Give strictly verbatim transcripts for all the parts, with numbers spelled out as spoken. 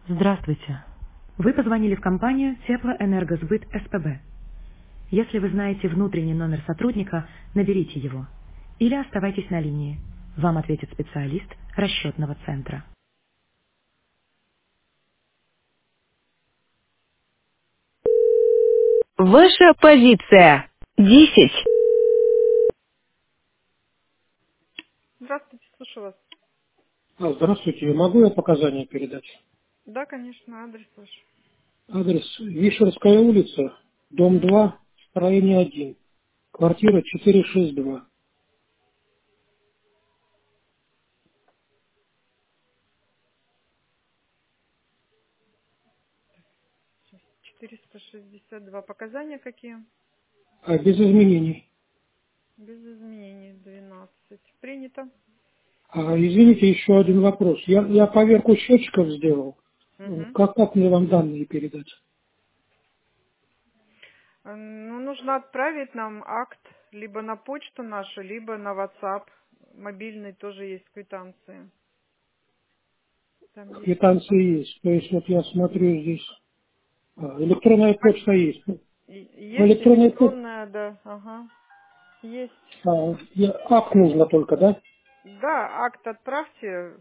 Здравствуйте. Вы позвонили в компанию Теплоэнергосбыт СПБ. Если вы знаете внутренний номер сотрудника, наберите его. Или оставайтесь на линии. Вам ответит специалист расчетного центра. Ваша позиция. Десять. Здравствуйте, слушаю вас. А, здравствуйте, могу я показания передать? Да, конечно, адрес ваш. Адрес Вишерская улица, дом Угу. два, строение один, квартира четыреста шестьдесят два. четыреста шестьдесят два. Показания какие? А без изменений. Без изменений двенадцать. Принято. А, извините, еще один вопрос. Я, я поверку счетчиков сделал. Угу. Как, как мне вам данные передать? Ну, нужно отправить нам акт либо на почту нашу, либо на WhatsApp. Мобильный тоже есть квитанции. Там есть. Квитанции есть. То есть вот я смотрю здесь. а, электронная А, почта есть. Ну, и- в Есть электронной почте электронная, да. Ага. Есть. а, я- акт нужно только, да? Да, акт отправьте.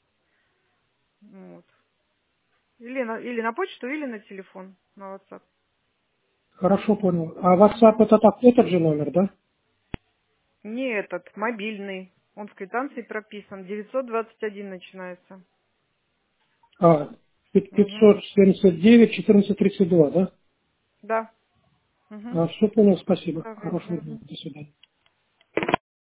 Вот. Или на, или на почту, или на телефон, на WhatsApp. Хорошо понял. А WhatsApp Мгм. это так, этот же номер, да? Не этот, мобильный. Он в квитанции прописан. девятьсот двадцать один начинается. А, Угу. пятьсот семьдесят девять четырнадцать тридцать два, да? Да. Угу. А, все понял, спасибо. Правильно. Хорошего дня. Мгм. До свидания.